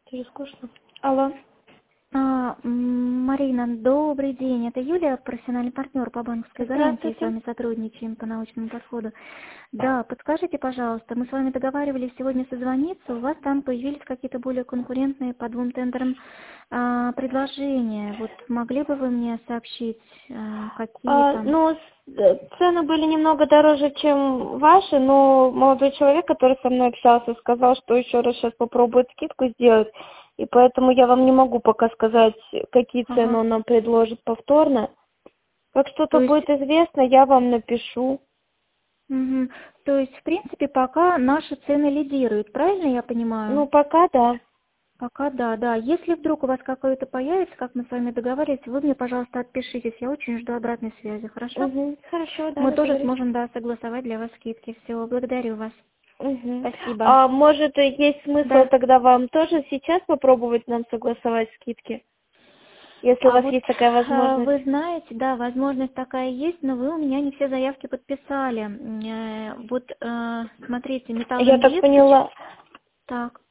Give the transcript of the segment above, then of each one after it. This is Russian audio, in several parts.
Это же скучно. Алло. Марина, добрый день. Это Юлия, профессиональный партнер по банковской гарантии. С вами сотрудничаем по научному подходу. Да, подскажите, пожалуйста, мы с вами договаривались сегодня созвониться. У вас там появились какие-то более конкурентные по двум тендерам предложения. Вот могли бы вы мне сообщить, какие там? Ну, цены были немного дороже, чем ваши, но молодой человек, который со мной общался, сказал, что еще раз сейчас попробует скидку сделать. И поэтому я вам не могу пока сказать, какие цены он нам предложит повторно. Как что-то будет известно, я вам напишу. Угу. То есть, в принципе, пока наши цены лидируют, правильно я понимаю? Ну, пока да. Пока да, да. Если вдруг у вас какое-то появится, как мы с вами договаривались, вы мне, пожалуйста, отпишитесь. Я очень жду обратной связи, хорошо? Угу. Хорошо, да. Мы тоже сможем, да, согласовать для вас скидки. Все, благодарю вас. Угу. Спасибо. А может, есть смысл тогда вам тоже сейчас попробовать нам согласовать скидки? Если у вас есть такая возможность. Вы знаете, да, возможность такая есть, но вы у меня не все заявки подписали. Вот, смотрите, Металл Инвест. Я так поняла. Так.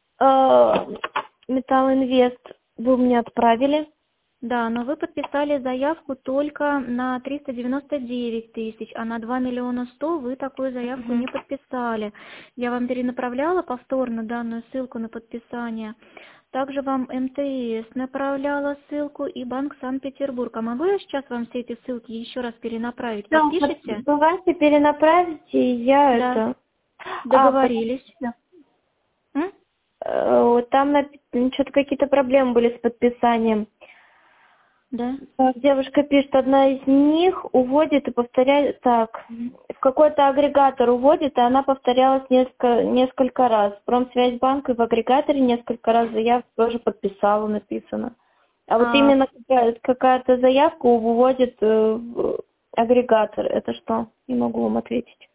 Металл Инвест вы мне отправили. Да, но вы подписали заявку только на 399 тысяч, а на 2 миллиона 100 вы такую заявку не подписали. Я вам перенаправляла повторно данную ссылку на подписание. Также вам МТС направляла ссылку и Банк Санкт-Петербург. А могу я сейчас вам все эти ссылки еще раз перенаправить? Да, Подпишите? давайте перенаправите, и я это... Договорились. Там что-то какие-то проблемы были с подписанием. Да. Девушка пишет, одна из них уводит и повторяет так. В какой-то агрегатор уводит, и она повторялась несколько раз. Промсвязьбанк и в агрегаторе несколько раз заявку тоже подписала, написано. А вот именно какая-то заявка уводит в агрегатор. Это что? Не могу вам ответить.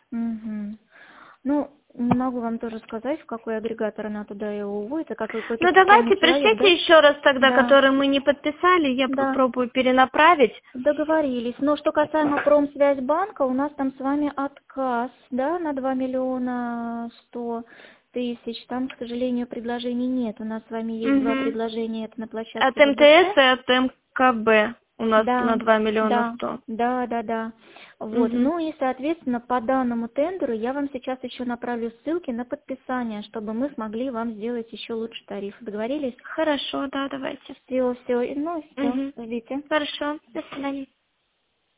Ну, не могу вам тоже сказать, в какой агрегатор она туда и уводит, а какой Ну, давайте пришлите еще раз тогда, который мы не подписали, я попробую перенаправить. Договорились. Но что касаемо Промсвязьбанка, у нас там с вами отказ, да, на 2 миллиона 100 тысяч. Там, к сожалению, предложений нет. У нас с вами есть два предложения, это на площадке от МТС и от МКБ. У нас на 2 миллиона 100. Да. Вот. Ну и, соответственно, по данному тендеру я вам сейчас еще направлю ссылки на подписание, чтобы мы смогли вам сделать еще лучше тариф. Договорились? Хорошо, да, давайте. Все. Ну, все, ждите. Хорошо, до свидания.